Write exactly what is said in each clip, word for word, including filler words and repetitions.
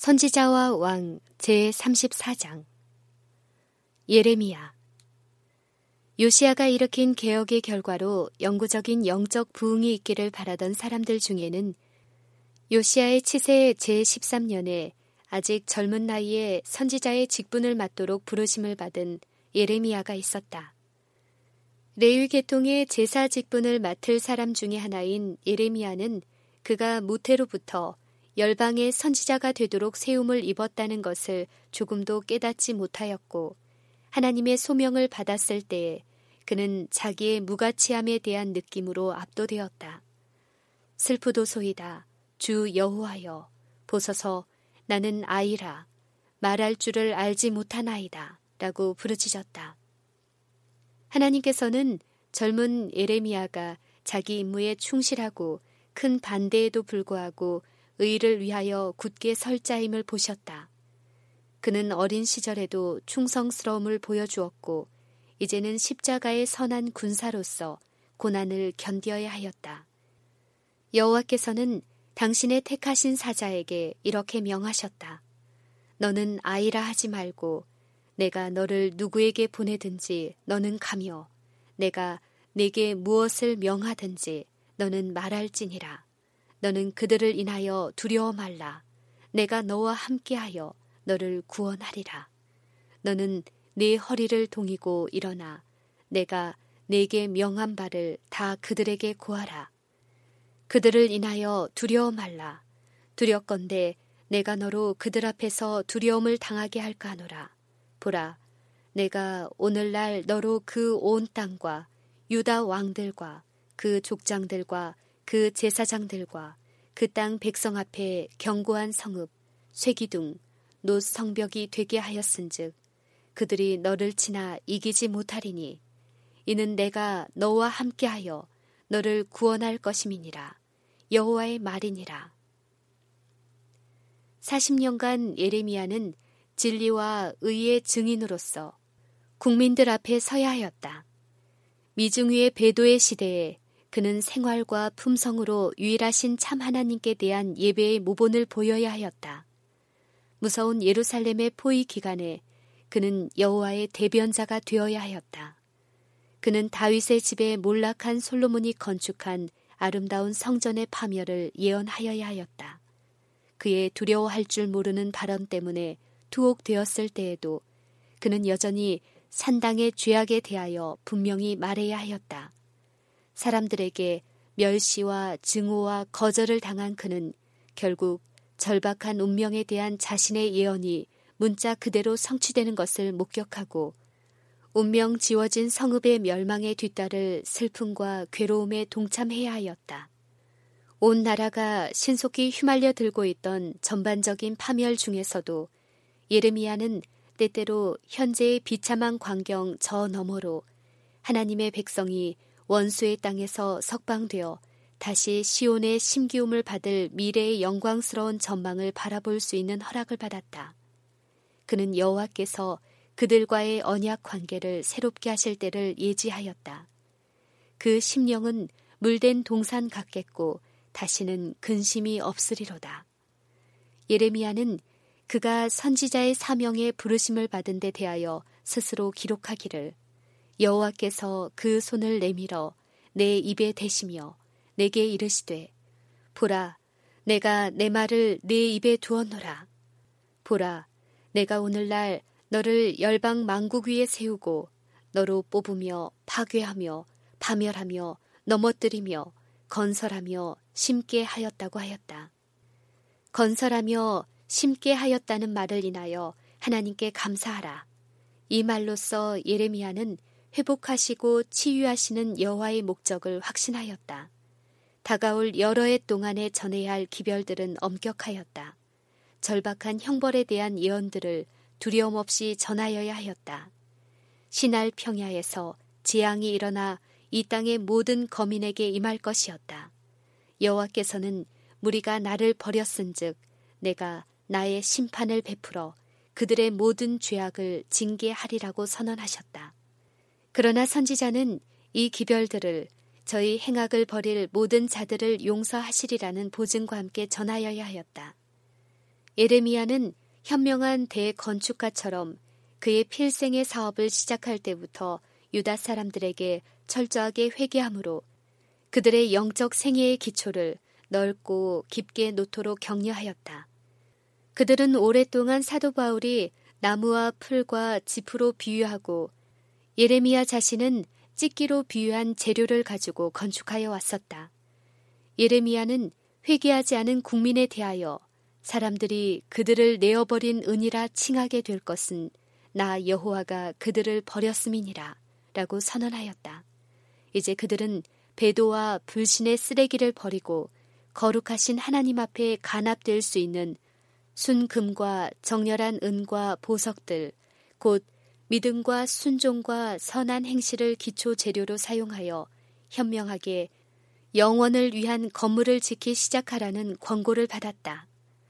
선지자와 왕 제삼십사 장. 예레미야. 요시야가 일으킨 개혁의 결과로 영구적인 영적 부흥이 있기를 바라던 사람들 중에는 요시야의 치세 제십삼 년에 아직 젊은 나이에 선지자의 직분을 맡도록 부르심을 받은 예레미야가 있었다. 레위 계통의 제사 직분을 맡을 사람 중에 하나인 예레미야는 그가 모태로부터 열방의 선지자가 되도록 세움을 입었다는 것을 조금도 깨닫지 못하였고, 하나님의 소명을 받았을 때에 그는 자기의 무가치함에 대한 느낌으로 압도되었다. 슬프도소이다. 주 여호와여, 보소서, 나는 아이라, 말할 줄을 알지 못하나이다 라고 부르짖었다. 하나님께서는 젊은 예레미야가 자기 임무에 충실하고 큰 반대에도 불구하고 의를 위하여 굳게 설 자임을 보셨다. 그는 어린 시절에도 충성스러움을 보여주었고 이제는 십자가의 선한 군사로서 고난을 견뎌야 하였다. 여호와께서는 당신의 택하신 사자에게 이렇게 명하셨다. 너는 아이라 하지 말고 내가 너를 누구에게 보내든지 너는 가며 내가 네게 무엇을 명하든지 너는 말할지니라. 너는 그들을 인하여 두려워 말라. 내가 너와 함께하여 너를 구원하리라. 너는 네 허리를 동이고 일어나 내가 네게 명한 바를 다 그들에게 고하라. 그들을 인하여 두려워 말라. 두렵건대 내가 너로 그들 앞에서 두려움을 당하게 할까 하노라. 보라, 내가 오늘날 너로 그 온 땅과 유다 왕들과 그 족장들과 그 제사장들과 그 땅 백성 앞에 견고한 성읍, 쇠기둥, 놋 성벽이 되게 하였은즉 그들이 너를 치나 이기지 못하리니 이는 내가 너와 함께하여 너를 구원할 것임이니라. 여호와의 말이니라. 사십 년간 예레미야는 진리와 의의 증인으로서 국민들 앞에 서야 하였다. 미중위의 배도의 시대에 그는 생활과 품성으로 유일하신 참 하나님께 대한 예배의 모본을 보여야 하였다. 무서운 예루살렘의 포위 기간에 그는 여호와의 대변자가 되어야 하였다. 그는 다윗의 집에 몰락한 솔로몬이 건축한 아름다운 성전의 파멸을 예언하여야 하였다. 그의 두려워할 줄 모르는 발언 때문에 투옥되었을 때에도 그는 여전히 산당의 죄악에 대하여 분명히 말해야 하였다. 사람들에게 멸시와 증오와 거절을 당한 그는 결국 절박한 운명에 대한 자신의 예언이 문자 그대로 성취되는 것을 목격하고 운명 지워진 성읍의 멸망에 뒤따를 슬픔과 괴로움에 동참해야 하였다. 온 나라가 신속히 휘말려 들고 있던 전반적인 파멸 중에서도 예레미야는 때때로 현재의 비참한 광경 저 너머로 하나님의 백성이 원수의 땅에서 석방되어 다시 시온의 심기움을 받을 미래의 영광스러운 전망을 바라볼 수 있는 허락을 받았다. 그는 여호와께서 그들과의 언약 관계를 새롭게 하실 때를 예지하였다. 그 심령은 물된 동산 같겠고 다시는 근심이 없으리로다. 예레미야는 그가 선지자의 사명에 부르심을 받은 데 대하여 스스로 기록하기를 여호와께서 그 손을 내밀어 내 입에 대시며 내게 이르시되 보라, 내가 내 말을 네 입에 두었노라. 보라, 내가 오늘날 너를 열방 만국 위에 세우고 너로 뽑으며 파괴하며 파멸하며 넘어뜨리며 건설하며 심게 하였다고 하였다. 건설하며 심게 하였다는 말을 인하여 하나님께 감사하라. 이 말로써 예레미야는 회복하시고 치유하시는 여호와의 목적을 확신하였다. 다가올 여러 해 동안에 전해야 할 기별들은 엄격하였다. 절박한 형벌에 대한 예언들을 두려움 없이 전하여야 하였다. 신할 평야에서 재앙이 일어나 이 땅의 모든 거민에게 임할 것이었다. 여호와께서는 무리가 나를 버렸은즉 내가 나의 심판을 베풀어 그들의 모든 죄악을 징계하리라고 선언하셨다. 그러나 선지자는 이 기별들을 저희 행악을 버릴 모든 자들을 용서하시리라는 보증과 함께 전하여야 하였다. 예레미야는 현명한 대건축가처럼 그의 필생의 사업을 시작할 때부터 유다 사람들에게 철저하게 회개함으로 그들의 영적 생애의 기초를 넓고 깊게 놓도록 격려하였다. 그들은 오랫동안 사도 바울이 나무와 풀과 짚으로 비유하고 예레미야 자신은 찢기로 비유한 재료를 가지고 건축하여 왔었다. 예레미야는 회개하지 않은 국민에 대하여 사람들이 그들을 내어버린 은이라 칭하게 될 것은 나 여호와가 그들을 버렸음이니라 라고 선언하였다. 이제 그들은 배도와 불신의 쓰레기를 버리고 거룩하신 하나님 앞에 간합될 수 있는 순금과 정렬한 은과 보석들, 곧 믿음과 순종과 선한 행실을 기초 재료로 사용하여 현명하게 영원을 위한 건물을 짓기 시작하라는 권고를 받았다.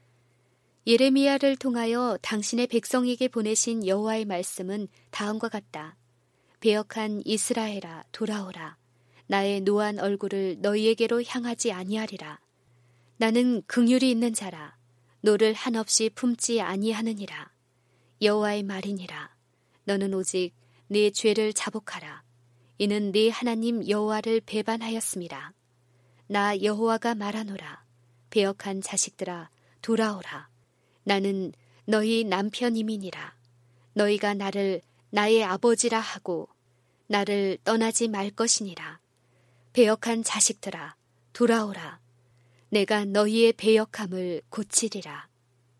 예레미야를 통하여 당신의 백성에게 보내신 여호와의 말씀은 다음과 같다. 배역한 이스라엘아 돌아오라. 나의 노한 얼굴을 너희에게로 향하지 아니하리라. 나는 긍휼이 있는 자라. 노를 한없이 품지 아니하느니라. 여호와의 말이니라. 너는 오직 네 죄를 자복하라. 이는 네 하나님 여호와를 배반하였음이라. 나 여호와가 말하노라. 배역한 자식들아 돌아오라. 나는 너희 남편임이니라. 너희가 나를 나의 아버지라 하고 나를 떠나지 말 것이니라. 배역한 자식들아 돌아오라. 내가 너희의 배역함을 고치리라.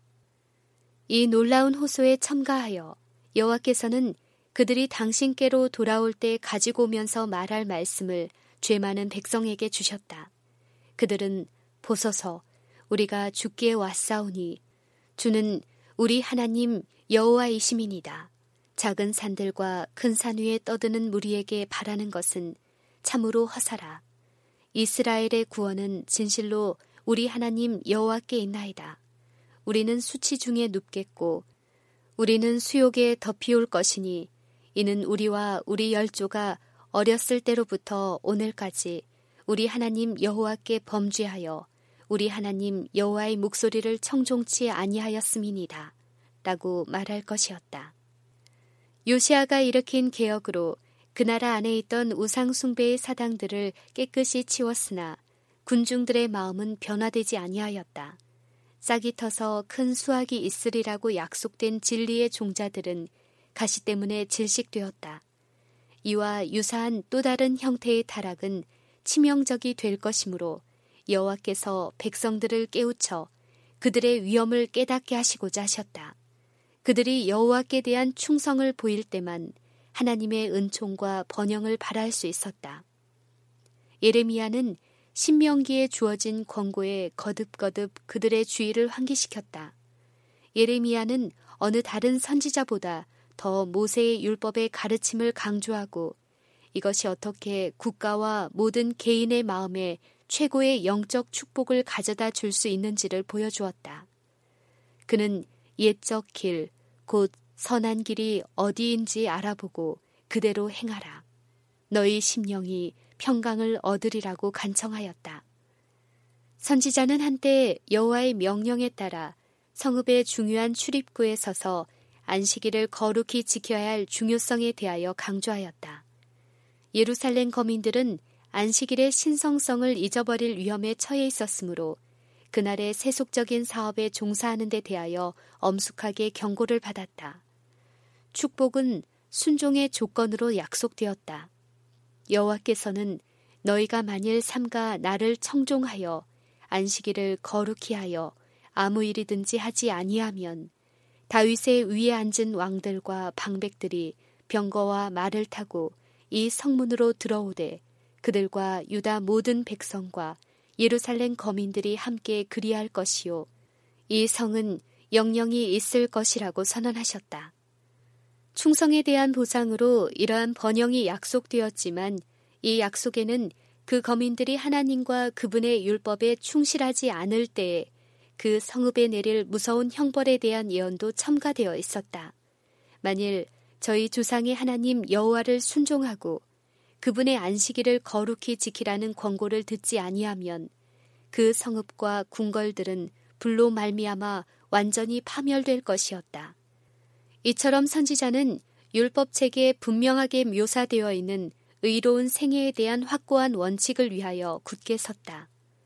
이 놀라운 호소에 첨가하여 여호와께서는 그들이 당신께로 돌아올 때 가지고 오면서 말할 말씀을 죄 많은 백성에게 주셨다. 그들은 보소서 우리가 주께 왔사오니 주는 우리 하나님 여호와이심이니이다. 작은 산들과 큰 산 위에 떠드는 무리에게 바라는 것은 참으로 허사라. 이스라엘의 구원은 진실로 우리 하나님 여호와께 있나이다. 우리는 수치 중에 눕겠고 우리는 수욕에 덮이올 것이니 이는 우리와 우리 열조가 어렸을 때로부터 오늘까지 우리 하나님 여호와께 범죄하여 우리 하나님 여호와의 목소리를 청종치 아니하였음이니이다. 라고 말할 것이었다. 요시아가 일으킨 개혁으로 그 나라 안에 있던 우상 숭배의 사당들을 깨끗이 치웠으나 군중들의 마음은 변화되지 아니하였다. 싹이 터서 큰 수확이 있으리라고 약속된 진리의 종자들은 가시 때문에 질식되었다. 이와 유사한 또 다른 형태의 타락은 치명적이 될 것이므로 여호와께서 백성들을 깨우쳐 그들의 위험을 깨닫게 하시고자 하셨다. 그들이 여호와께 대한 충성을 보일 때만 하나님의 은총과 번영을 바랄 수 있었다. 예레미야는 신명기에 주어진 권고에 거듭거듭 그들의 주의를 환기시켰다. 예레미야는 어느 다른 선지자보다 더 모세의 율법의 가르침을 강조하고 이것이 어떻게 국가와 모든 개인의 마음에 최고의 영적 축복을 가져다 줄 수 있는지를 보여주었다. 그는 옛적 길, 곧 선한 길이 어디인지 알아보고 그대로 행하라. 너희 심령이 평강을 얻으리라고 간청하였다. 선지자는 한때 여호와의 명령에 따라 성읍의 중요한 출입구에 서서 안식일을 거룩히 지켜야 할 중요성에 대하여 강조하였다. 예루살렘 거민들은 안식일의 신성성을 잊어버릴 위험에 처해 있었으므로 그날의 세속적인 사업에 종사하는 데 대하여 엄숙하게 경고를 받았다. 축복은 순종의 조건으로 약속되었다. 여호와께서는 너희가 만일 삼가 나를 청종하여 안식일을 거룩히 하여 아무 일이든지 하지 아니하면 다윗의 위에 앉은 왕들과 방백들이 병거와 말을 타고 이 성문으로 들어오되 그들과 유다 모든 백성과 예루살렘 거민들이 함께 그리할 것이요 이 성은 영영이 있을 것이라고 선언하셨다. 충성에 대한 보상으로 이러한 번영이 약속되었지만 이 약속에는 그 거민들이 하나님과 그분의 율법에 충실하지 않을 때에 그 성읍에 내릴 무서운 형벌에 대한 예언도 첨가되어 있었다. 만일 저희 조상의 하나님 여호와를 순종하고 그분의 안식일을 거룩히 지키라는 권고를 듣지 아니하면 그 성읍과 궁궐들은 불로 말미암아 완전히 파멸될 것이었다. 이처럼 선지자는 율법책에 분명하게 묘사되어 있는 의로운 생애에 대한 확고한 원칙을 위하여 굳게 섰다.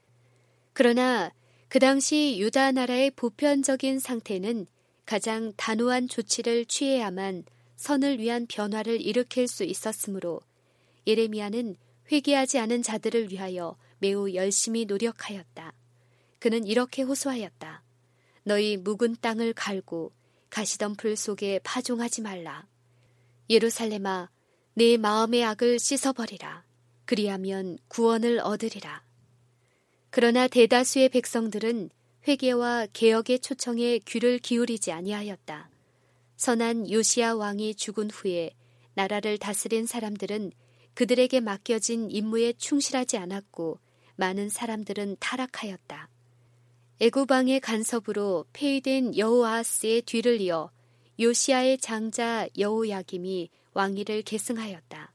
그러나 그 당시 유다 나라의 보편적인 상태는 가장 단호한 조치를 취해야만 선을 위한 변화를 일으킬 수 있었으므로 예레미야는 회개하지 않은 자들을 위하여 매우 열심히 노력하였다. 그는 이렇게 호소하였다. 너희 묵은 땅을 갈고 가시덤불 속에 파종하지 말라. 예루살렘아, 내 마음의 악을 씻어버리라. 그리하면 구원을 얻으리라. 그러나 대다수의 백성들은 회개와 개혁의 초청에 귀를 기울이지 아니하였다. 선한 요시야 왕이 죽은 후에 나라를 다스린 사람들은 그들에게 맡겨진 임무에 충실하지 않았고 많은 사람들은 타락하였다. 애굽 왕의 간섭으로 폐위된 여호아하스의 뒤를 이어 요시야의 장자 여호야김이 왕위를 계승하였다.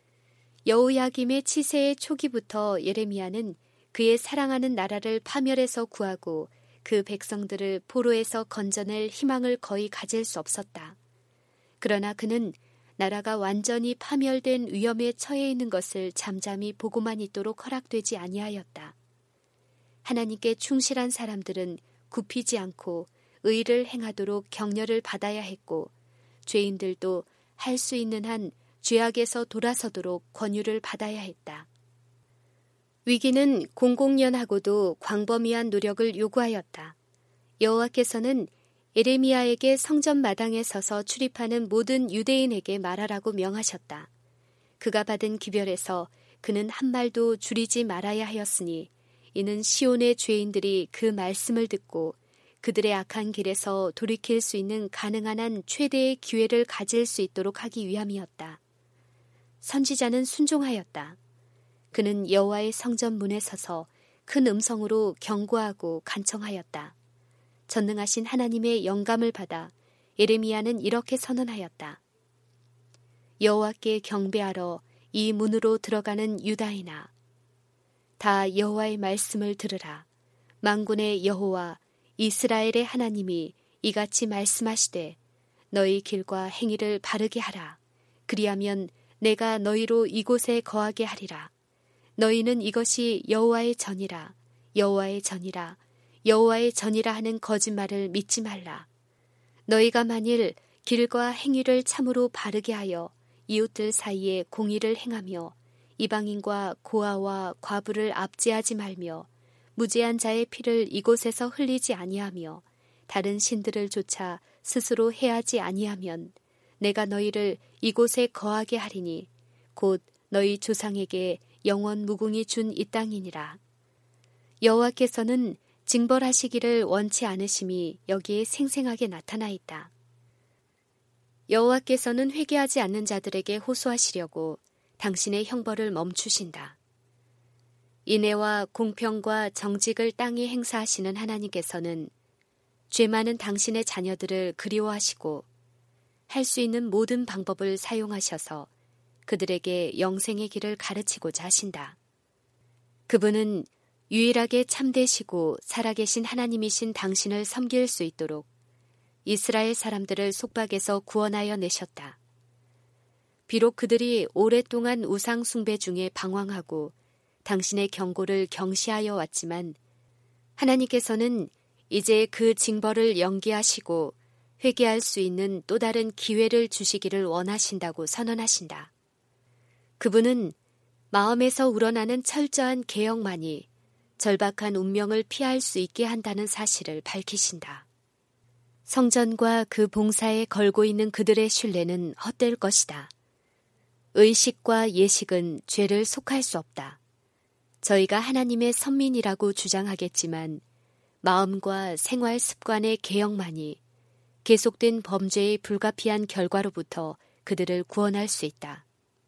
여호야김의 치세의 초기부터 예레미야는 그의 사랑하는 나라를 파멸해서 구하고 그 백성들을 포로에서 건져낼 희망을 거의 가질 수 없었다. 그러나 그는 나라가 완전히 파멸된 위험에 처해 있는 것을 잠잠히 보고만 있도록 허락되지 아니하였다. 하나님께 충실한 사람들은 굽히지 않고 의를 행하도록 격려를 받아야 했고 죄인들도 할 수 있는 한 죄악에서 돌아서도록 권유를 받아야 했다. 위기는 공공연하고도 광범위한 노력을 요구하였다. 여호와께서는 예레미야에게 성전 마당에 서서 출입하는 모든 유대인에게 말하라고 명하셨다. 그가 받은 기별에서 그는 한 말도 줄이지 말아야 하였으니 이는 시온의 죄인들이 그 말씀을 듣고 그들의 악한 길에서 돌이킬 수 있는 가능한 한 최대의 기회를 가질 수 있도록 하기 위함이었다. 선지자는 순종하였다. 그는 여호와의 성전 문에 서서 큰 음성으로 경고하고 간청하였다. 전능하신 하나님의 영감을 받아 예레미야는 이렇게 선언하였다. 여호와께 경배하러 이 문으로 들어가는 유다인아, 다 여호와의 말씀을 들으라. 만군의 여호와 이스라엘의 하나님이 이같이 말씀하시되 너희 길과 행위를 바르게 하라. 그리하면 내가 너희로 이곳에 거하게 하리라. 너희는 이것이 여호와의 전이라, 여호와의 전이라, 여호와의 전이라 하는 거짓말을 믿지 말라. 너희가 만일 길과 행위를 참으로 바르게 하여 이웃들 사이에 공의를 행하며 이방인과 고아와 과부를 압제하지 말며 무죄한 자의 피를 이곳에서 흘리지 아니하며 다른 신들을 쫓아 스스로 해하지 아니하면 내가 너희를 이곳에 거하게 하리니 곧 너희 조상에게 영원 무궁히 준 이 땅이니라. 여호와께서는 징벌하시기를 원치 않으심이 여기에 생생하게 나타나 있다. 여호와께서는 회개하지 않는 자들에게 호소하시려고 당신의 형벌을 멈추신다. 인애와 공평과 정직을 땅에 행사하시는 하나님께서는 죄 많은 당신의 자녀들을 그리워하시고 할 수 있는 모든 방법을 사용하셔서 그들에게 영생의 길을 가르치고자 하신다. 그분은 유일하게 참되시고 살아계신 하나님이신 당신을 섬길 수 있도록 이스라엘 사람들을 속박에서 구원하여 내셨다. 비록 그들이 오랫동안 우상 숭배 중에 방황하고 당신의 경고를 경시하여 왔지만 하나님께서는 이제 그 징벌을 연기하시고 회개할 수 있는 또 다른 기회를 주시기를 원하신다고 선언하신다. 그분은 마음에서 우러나는 철저한 개혁만이 절박한 운명을 피할 수 있게 한다는 사실을 밝히신다. 성전과 그 봉사에 걸고 있는 그들의 신뢰는 헛될 것이다. 의식과 예식은 죄를 속할 수 없다. 저희가 하나님의 선민이라고 주장하겠지만 마음과 생활 습관의 개혁만이 계속된 범죄의 불가피한 결과로부터 그들을 구원할 수 있다.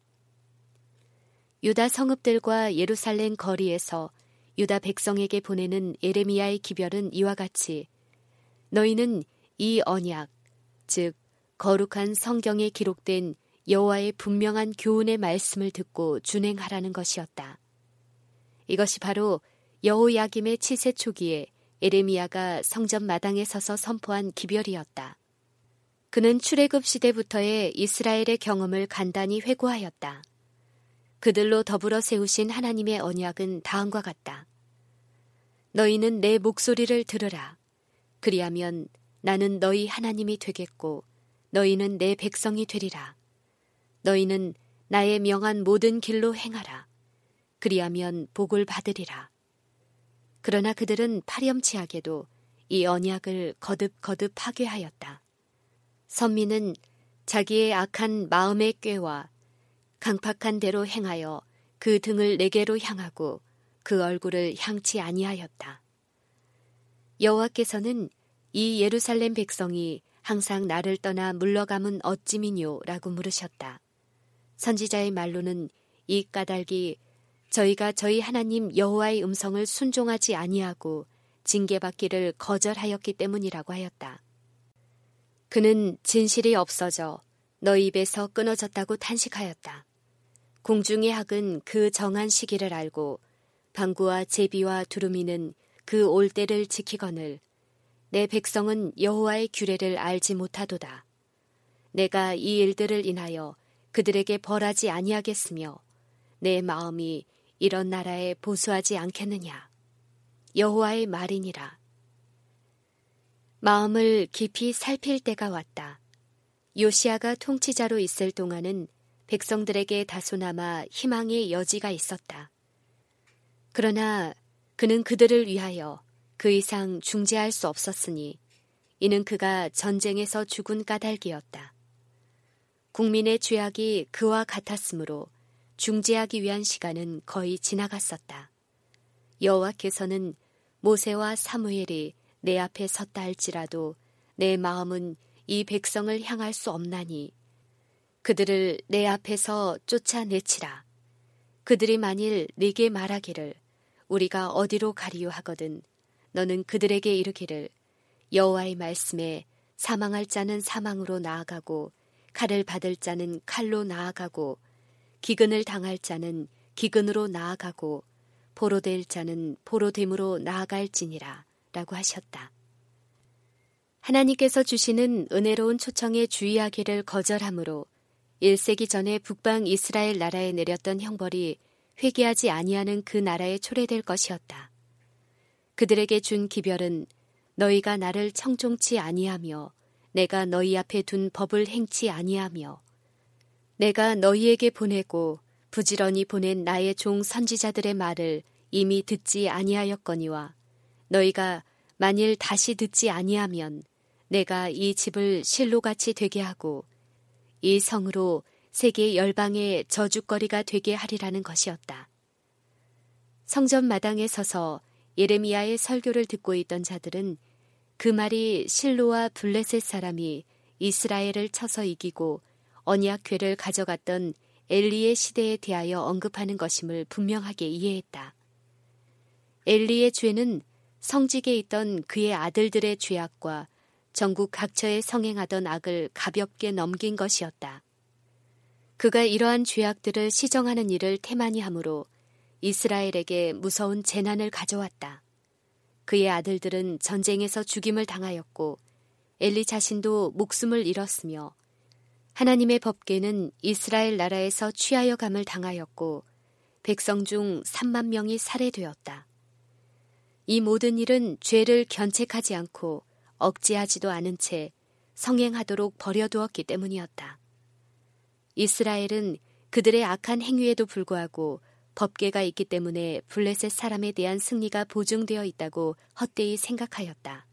유다 성읍들과 예루살렘 거리에서 유다 백성에게 보내는 예레미야의 기별은 이와 같이 너희는 이 언약, 즉 거룩한 성경에 기록된 여호와의 분명한 교훈의 말씀을 듣고 준행하라는 것이었다. 이것이 바로 여호야김의 치세 초기에 에레미야가 성전 마당에 서서 선포한 기별이었다. 그는 출애굽 시대부터의 이스라엘의 경험을 간단히 회고하였다. 그들로 더불어 세우신 하나님의 언약은 다음과 같다. 너희는 내 목소리를 들으라. 그리하면 나는 너희 하나님이 되겠고 너희는 내 백성이 되리라. 너희는 나의 명한 모든 길로 행하라. 그리하면 복을 받으리라. 그러나 그들은 파렴치하게도 이 언약을 거듭거듭 파괴하였다. 선민은 자기의 악한 마음의 꾀와 강팍한 대로 행하여 그 등을 내게로 향하고 그 얼굴을 향치 아니하였다. 여호와께서는 이 예루살렘 백성이 항상 나를 떠나 물러감은 어찌미뇨라고 물으셨다. 선지자의 말로는 이 까닭이 저희가 저희 하나님 여호와의 음성을 순종하지 아니하고 징계받기를 거절하였기 때문이라고 하였다. 그는 진실이 없어져 너희 입에서 끊어졌다고 탄식하였다. 공중의 학은 그 정한 시기를 알고 방구와 제비와 두루미는 그 올 때를 지키거늘 내 백성은 여호와의 규례를 알지 못하도다. 내가 이 일들을 인하여 그들에게 벌하지 아니하겠으며 내 마음이 이런 나라에 보수하지 않겠느냐. 여호와의 말이니라. 마음을 깊이 살필 때가 왔다. 요시야가 통치자로 있을 동안은 백성들에게 다소나마 희망의 여지가 있었다. 그러나 그는 그들을 위하여 그 이상 중재할 수 없었으니 이는 그가 전쟁에서 죽은 까닭이었다. 국민의 죄악이 그와 같았으므로 중재하기 위한 시간은 거의 지나갔었다. 여호와께서는 모세와 사무엘이 내 앞에 섰다 할지라도 내 마음은 이 백성을 향할 수 없나니 그들을 내 앞에서 쫓아내치라. 그들이 만일 네게 말하기를 우리가 어디로 가리요 하거든 너는 그들에게 이르기를 여호와의 말씀에 사망할 자는 사망으로 나아가고 칼을 받을 자는 칼로 나아가고 기근을 당할 자는 기근으로 나아가고 포로될 자는 포로됨으로 나아갈지니라 라고 하셨다. 하나님께서 주시는 은혜로운 초청에 주의하기를 거절하므로 일 세기 전에 북방 이스라엘 나라에 내렸던 형벌이 회개하지 아니하는 그 나라에 초래될 것이었다. 그들에게 준 기별은 너희가 나를 청종치 아니하며 내가 너희 앞에 둔 법을 행치 아니하며 내가 너희에게 보내고 부지런히 보낸 나의 종 선지자들의 말을 이미 듣지 아니하였거니와 너희가 만일 다시 듣지 아니하면 내가 이 집을 실로같이 되게 하고 이 성으로 세계 열방의 저주거리가 되게 하리라는 것이었다. 성전 마당에 서서 예레미야의 설교를 듣고 있던 자들은 그 말이 실로와 블레셋 사람이 이스라엘을 쳐서 이기고 언약궤를 가져갔던 엘리의 시대에 대하여 언급하는 것임을 분명하게 이해했다. 엘리의 죄는 성직에 있던 그의 아들들의 죄악과 전국 각처에 성행하던 악을 가볍게 넘긴 것이었다. 그가 이러한 죄악들을 시정하는 일을 태만히 하므로 이스라엘에게 무서운 재난을 가져왔다. 그의 아들들은 전쟁에서 죽임을 당하였고 엘리 자신도 목숨을 잃었으며 하나님의 법궤는 이스라엘 나라에서 취하여 감을 당하였고 백성 중 삼만 명이 살해되었다. 이 모든 일은 죄를 견책하지 않고 억제하지도 않은 채 성행하도록 버려두었기 때문이었다. 이스라엘은 그들의 악한 행위에도 불구하고 법궤가 있기 때문에 블레셋 사람에 대한 승리가 보증되어 있다고 헛되이 생각하였다.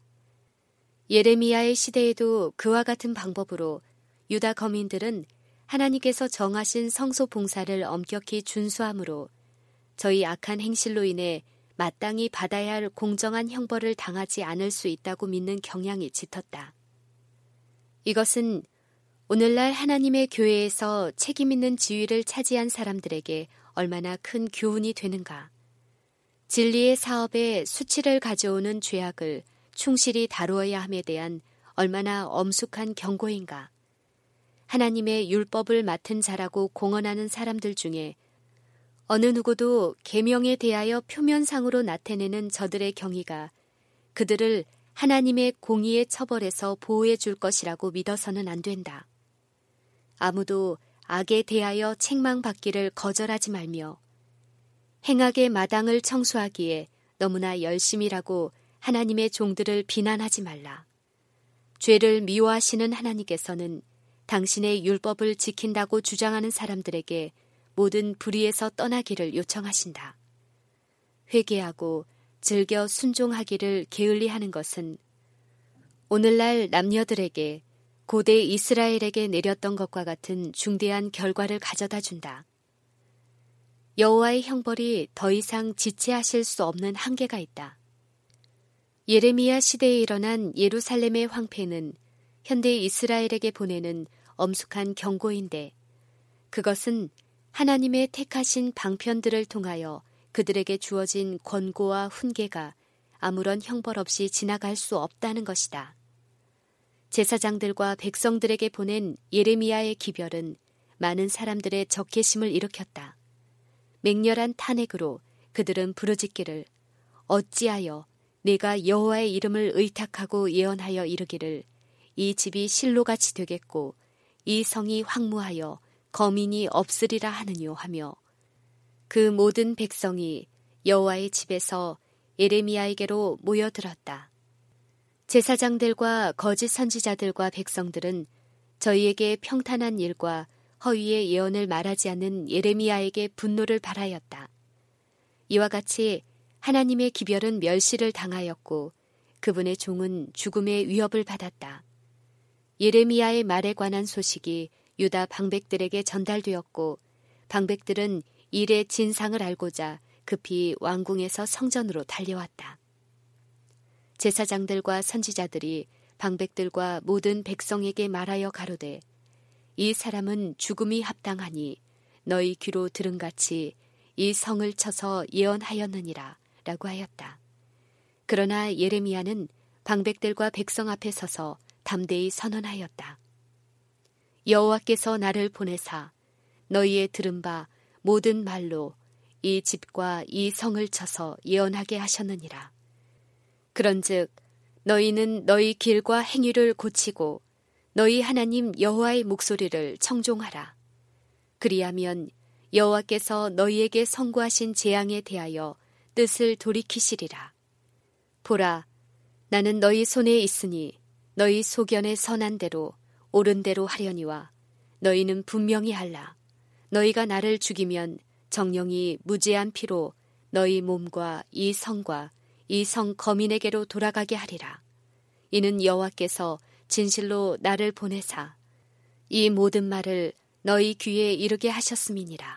예레미야의 시대에도 그와 같은 방법으로 유다 거민들은 하나님께서 정하신 성소 봉사를 엄격히 준수함으로 저희 악한 행실로 인해 마땅히 받아야 할 공정한 형벌을 당하지 않을 수 있다고 믿는 경향이 짙었다. 이것은 오늘날 하나님의 교회에서 책임 있는 지위를 차지한 사람들에게 얼마나 큰 교훈이 되는가. 진리의 사업에 수치를 가져오는 죄악을 충실히 다루어야 함에 대한 얼마나 엄숙한 경고인가. 하나님의 율법을 맡은 자라고 공언하는 사람들 중에 어느 누구도 계명에 대하여 표면상으로 나타내는 저들의 경위가 그들을 하나님의 공의의 처벌에서 보호해 줄 것이라고 믿어서는 안 된다. 아무도 악에 대하여 책망받기를 거절하지 말며 행악의 마당을 청소하기에 너무나 열심이라고 하나님의 종들을 비난하지 말라. 죄를 미워하시는 하나님께서는 당신의 율법을 지킨다고 주장하는 사람들에게 모든 불의에서 떠나기를 요청하신다. 회개하고 즐겨 순종하기를 게을리하는 것은 오늘날 남녀들에게 고대 이스라엘에게 내렸던 것과 같은 중대한 결과를 가져다 준다. 여호와의 형벌이 더 이상 지체하실 수 없는 한계가 있다. 예레미야 시대에 일어난 예루살렘의 황폐는 현대 이스라엘에게 보내는 엄숙한 경고인데 그것은 하나님의 택하신 방편들을 통하여 그들에게 주어진 권고와 훈계가 아무런 형벌 없이 지나갈 수 없다는 것이다. 제사장들과 백성들에게 보낸 예레미야의 기별은 많은 사람들의 적개심을 일으켰다. 맹렬한 탄핵으로 그들은 부르짖기를 어찌하여 내가 여호와의 이름을 의탁하고 예언하여 이르기를 이 집이 실로같이 되겠고 이 성이 황무하여 거민이 없으리라 하느뇨 하며 그 모든 백성이 여호와의 집에서 예레미야에게로 모여들었다. 제사장들과 거짓 선지자들과 백성들은 저희에게 평탄한 일과 허위의 예언을 말하지 않는 예레미야에게 분노를 발하였다. 이와 같이 하나님의 기별은 멸시를 당하였고 그분의 종은 죽음의 위협을 받았다. 예레미야의 말에 관한 소식이 유다 방백들에게 전달되었고 방백들은 일의 진상을 알고자 급히 왕궁에서 성전으로 달려왔다. 제사장들과 선지자들이 방백들과 모든 백성에게 말하여 가로되 이 사람은 죽음이 합당하니 너희 귀로 들은같이 이 성을 쳐서 예언하였느니라 라고 하였다. 그러나 예레미야는 방백들과 백성 앞에 서서 담대히 선언하였다. 여호와께서 나를 보내사 너희의 들은 바 모든 말로 이 집과 이 성을 쳐서 예언하게 하셨느니라. 그런즉 너희는 너희 길과 행위를 고치고 너희 하나님 여호와의 목소리를 청종하라. 그리하면 여호와께서 너희에게 선고하신 재앙에 대하여 뜻을 돌이키시리라. 보라, 나는 너희 손에 있으니 너희 소견에 선한 대로 옳은 대로 하려니와 너희는 분명히 할라. 너희가 나를 죽이면 정령이 무죄한 피로 너희 몸과 이 성과 이 성 거민에게로 돌아가게 하리라. 이는 여호와께서 진실로 나를 보내사 이 모든 말을 너희 귀에 이르게 하셨음이니라.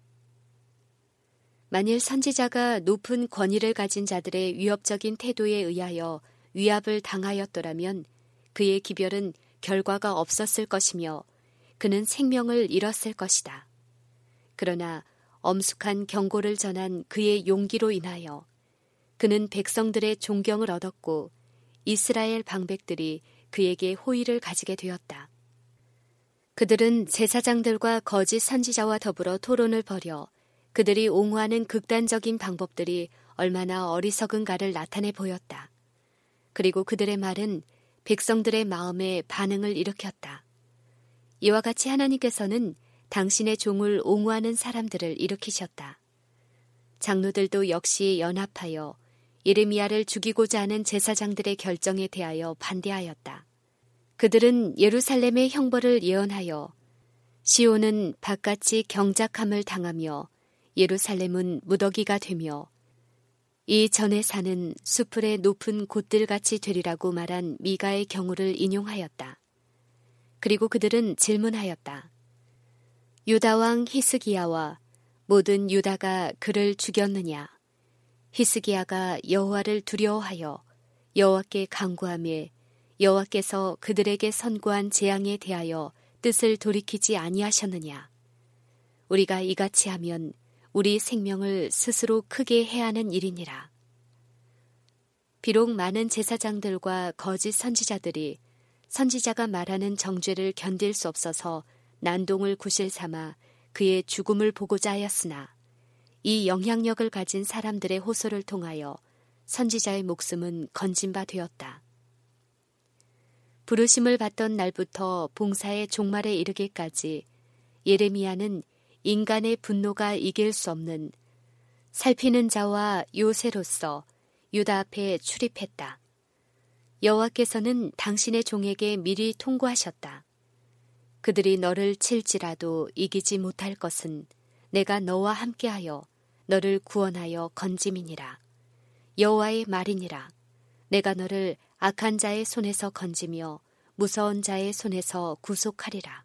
만일 선지자가 높은 권위를 가진 자들의 위협적인 태도에 의하여 위압을 당하였더라면 그의 기별은 결과가 없었을 것이며 그는 생명을 잃었을 것이다. 그러나 엄숙한 경고를 전한 그의 용기로 인하여 그는 백성들의 존경을 얻었고 이스라엘 방백들이 그에게 호의를 가지게 되었다. 그들은 제사장들과 거짓 선지자와 더불어 토론을 벌여 그들이 옹호하는 극단적인 방법들이 얼마나 어리석은가를 나타내 보였다. 그리고 그들의 말은 백성들의 마음에 반응을 일으켰다. 이와 같이 하나님께서는 당신의 종을 옹호하는 사람들을 일으키셨다. 장로들도 역시 연합하여 예레미야를 죽이고자 하는 제사장들의 결정에 대하여 반대하였다. 그들은 예루살렘의 형벌을 예언하여 시온은 바깥이 경작함을 당하며 예루살렘은 무더기가 되며 이 전에 사는 수풀의 높은 곳들같이 되리라고 말한 미가의 경우를 인용하였다. 그리고 그들은 질문하였다. 유다왕 히스기야와 모든 유다가 그를 죽였느냐? 히스기야가 여호와를 두려워하여 여호와께 간구하며 여호와께서 그들에게 선고한 재앙에 대하여 뜻을 돌이키지 아니하셨느냐? 우리가 이같이 하면 우리 생명을 스스로 크게 해야 하는 일이니라. 비록 많은 제사장들과 거짓 선지자들이 선지자가 말하는 정죄를 견딜 수 없어서 난동을 구실 삼아 그의 죽음을 보고자 하였으나 이 영향력을 가진 사람들의 호소를 통하여 선지자의 목숨은 건진 바 되었다. 부르심을 받던 날부터 봉사의 종말에 이르기까지 예레미야는 인간의 분노가 이길 수 없는 살피는 자와 요새로서 유다 앞에 출입했다. 여호와께서는 당신의 종에게 미리 통고하셨다. 그들이 너를 칠지라도 이기지 못할 것은 내가 너와 함께하여 너를 구원하여 건짐이니라. 여호와의 말이니라. 내가 너를 악한 자의 손에서 건지며 무서운 자의 손에서 구속하리라.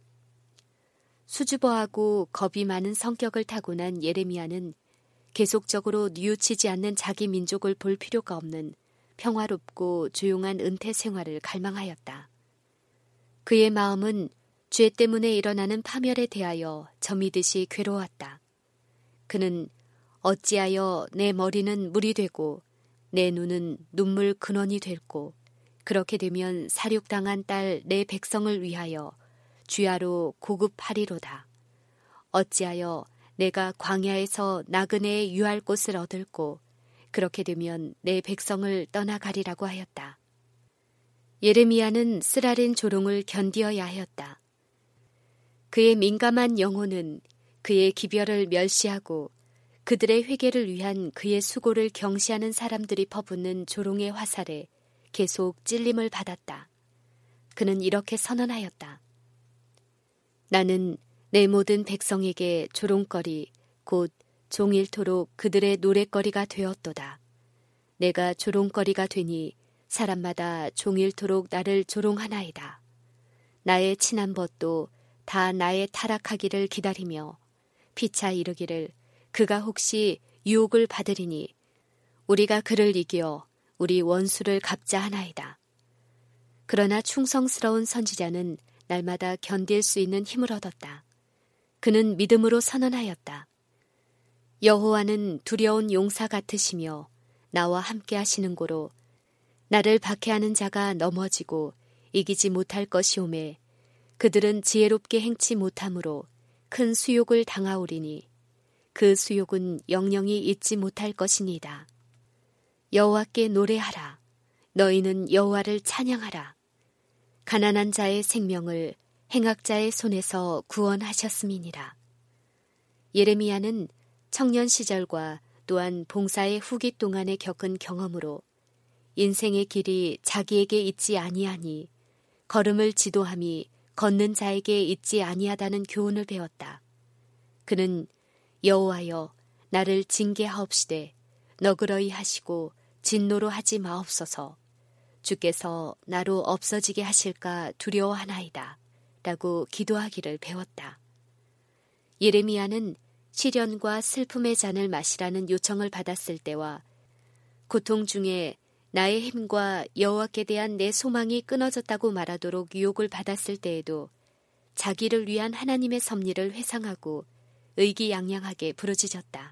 수줍어하고 겁이 많은 성격을 타고난 예레미야는 계속적으로 뉘우치지 않는 자기 민족을 볼 필요가 없는 평화롭고 조용한 은퇴 생활을 갈망하였다. 그의 마음은 죄 때문에 일어나는 파멸에 대하여 저미듯이 괴로웠다. 그는 어찌하여 내 머리는 물이 되고 내 눈은 눈물 근원이 됐고 그렇게 되면 살육당한 딸 내 백성을 위하여 주야로 고급하리로다. 어찌하여 내가 광야에서 나그네의 유할 곳을 얻을고 그렇게 되면 내 백성을 떠나가리라고 하였다. 예레미야는 쓰라린 조롱을 견디어야 하였다. 그의 민감한 영혼은 그의 기별을 멸시하고 그들의 회개를 위한 그의 수고를 경시하는 사람들이 퍼붓는 조롱의 화살에 계속 찔림을 받았다. 그는 이렇게 선언하였다. 나는 내 모든 백성에게 조롱거리 곧 종일토록 그들의 노랫거리가 되었도다. 내가 조롱거리가 되니 사람마다 종일토록 나를 조롱하나이다. 나의 친한 벗도 다 나의 타락하기를 기다리며 피차 이르기를 그가 혹시 유혹을 받으리니 우리가 그를 이겨 우리 원수를 갚자 하나이다. 그러나 충성스러운 선지자는 날마다 견딜 수 있는 힘을 얻었다. 그는 믿음으로 선언하였다. 여호와는 두려운 용사 같으시며 나와 함께 하시는 고로 나를 박해하는 자가 넘어지고 이기지 못할 것이오매 그들은 지혜롭게 행치 못함으로 큰 수욕을 당하오리니 그 수욕은 영영이 잊지 못할 것이니이다. 여호와께 노래하라. 너희는 여호와를 찬양하라. 가난한 자의 생명을 행악자의 손에서 구원하셨음이니라. 예레미야는 청년 시절과 또한 봉사의 후기 동안에 겪은 경험으로 인생의 길이 자기에게 있지 아니하니 걸음을 지도함이 걷는 자에게 있지 아니하다는 교훈을 배웠다. 그는 여호와여 나를 징계하옵시되 너그러이 하시고 진노로 하지 마옵소서. 주께서 나로 없어지게 하실까 두려워하나이다. 라고 기도하기를 배웠다. 예레미야는 시련과 슬픔의 잔을 마시라는 요청을 받았을 때와 고통 중에 나의 힘과 여호와께 대한 내 소망이 끊어졌다고 말하도록 유혹을 받았을 때에도 자기를 위한 하나님의 섭리를 회상하고 의기양양하게 부르짖었다.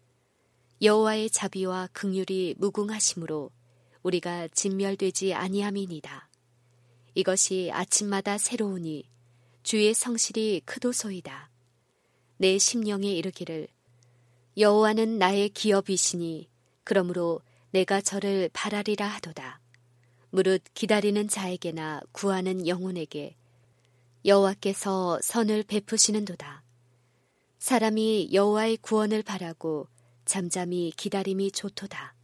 여호와의 자비와 긍휼이 무궁하심으로 우리가 진멸되지 아니함이니이다. 이것이 아침마다 새로우니 주의 성실이 크도소이다. 내 심령에 이르기를 여호와는 나의 기업이시니 그러므로 내가 저를 바라리라 하도다. 무릇 기다리는 자에게나 구하는 영혼에게 여호와께서 선을 베푸시는도다. 사람이 여호와의 구원을 바라고 잠잠히 기다림이 좋도다.